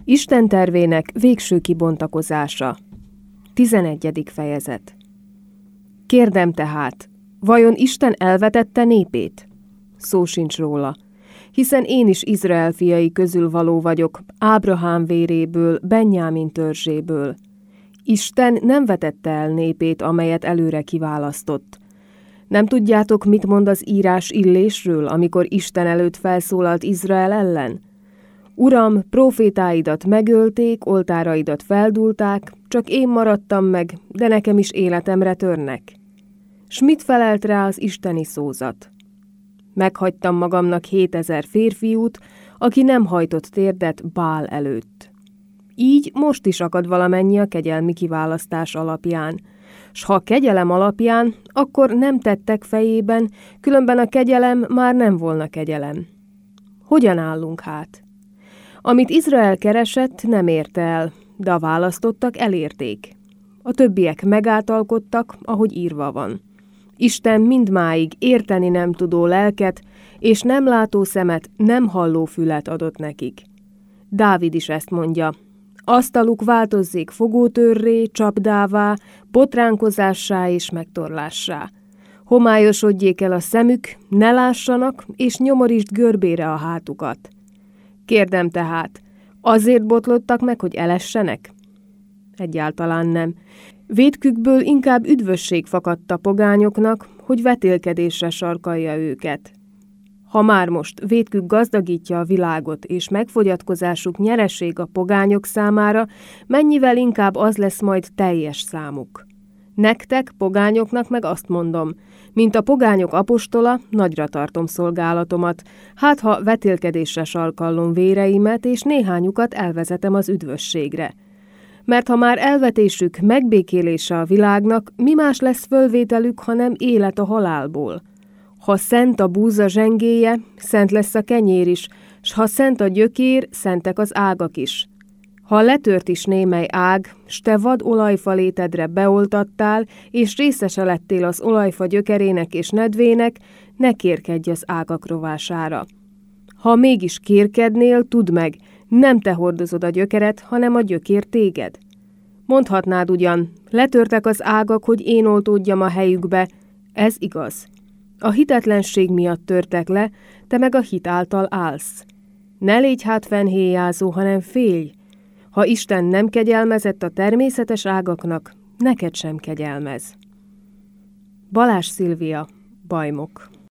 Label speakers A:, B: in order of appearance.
A: Isten tervének végső kibontakozása. 11. fejezet. Kérdem tehát, vajon Isten elvetette népét? Szó sincs róla, hiszen én is Izrael fiai közül való vagyok, Ábrahám véréből, Benjámin törzséből. Isten nem vetette el népét, amelyet előre kiválasztott. Nem tudjátok, mit mond az írás Illésről, amikor Isten előtt felszólalt Izrael ellen? Uram, prófétáidat megölték, oltáraidat feldúlták, csak én maradtam meg, de nekem is életemre törnek. S mit felelt rá az isteni szózat? Meghagytam magamnak 7000 férfiút, aki nem hajtott térdet Bál előtt. Így most is akad valamennyi a kegyelmi kiválasztás alapján. S ha kegyelem alapján, akkor nem tettek fejében, különben a kegyelem már nem volna kegyelem. Hogyan állunk hát? Amit Izrael keresett, nem érte el, de a választottak elérték. A többiek megáltalkodtak, ahogy írva van. Isten mindmáig érteni nem tudó lelket, és nem látó szemet, nem halló fület adott nekik. Dávid is ezt mondja. Asztaluk változzék fogótőrré, csapdává, botránkozássá és megtorlássá. Homályosodjék el a szemük, ne lássanak, és nyomorítsd görbére a hátukat. Kérdem tehát, azért botlottak meg, hogy elessenek? Egyáltalán nem. Vétkükből inkább üdvösség fakadt a pogányoknak, hogy vetélkedésre sarkalja őket. Ha már most vétkük gazdagítja a világot, és megfogyatkozásuk nyereség a pogányok számára, mennyivel inkább az lesz majd teljes számuk. Nektek, pogányoknak meg azt mondom, mint a pogányok apostola, nagyra tartom szolgálatomat, hát ha vetélkedésre sarkallom véreimet, és néhányukat elvezetem az üdvösségre. Mert ha már elvetésük megbékélése a világnak, mi más lesz fölvételük, hanem élet a halálból. Ha szent a búza zsengéje, szent lesz a kenyér is, s ha szent a gyökér, szentek az ágak is. Ha letört is némely ág, s te vad olajfa létedre beoltattál, és részese lettél az olajfa gyökerének és nedvének, ne kérkedj az ágak rovására. Ha mégis kérkednél, tudd meg, nem te hordozod a gyökeret, hanem a gyökér téged. Mondhatnád ugyan, letörtek az ágak, hogy én oltódjam a helyükbe, ez igaz. A hitetlenség miatt törtek le, te meg a hit által állsz. Ne légy hát fennhéjázó, hanem félj. Ha Isten nem kegyelmezett a természetes ágaknak, neked sem kegyelmez. Balázs Szilvia, Bajmok.